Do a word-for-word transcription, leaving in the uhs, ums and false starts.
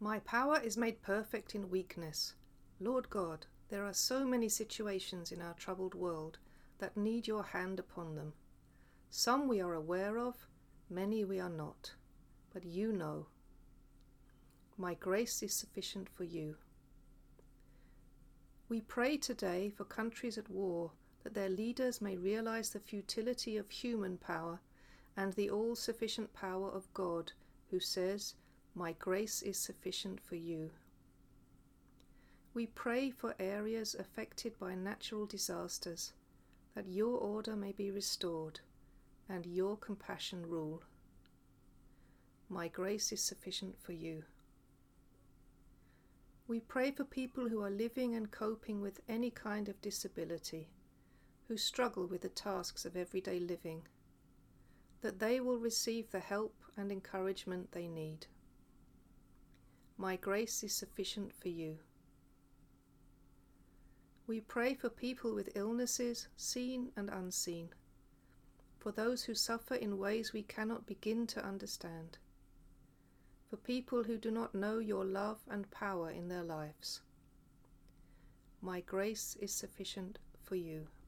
My power is made perfect in weakness. Lord God, there are so many situations in our troubled world that need your hand upon them. Some we are aware of, many we are not, but you know. My grace is sufficient for you. We pray today for countries at war, that their leaders may realize the futility of human power and the all-sufficient power of God, who says, "My grace is sufficient for you." We pray for areas affected by natural disasters, that your order may be restored and your compassion rule. My grace is sufficient for you. We pray for people who are living and coping with any kind of disability, who struggle with the tasks of everyday living, that they will receive the help and encouragement they need. My grace is sufficient for you. We pray for people with illnesses, seen and unseen, for those who suffer in ways we cannot begin to understand, for people who do not know your love and power in their lives. My grace is sufficient for you.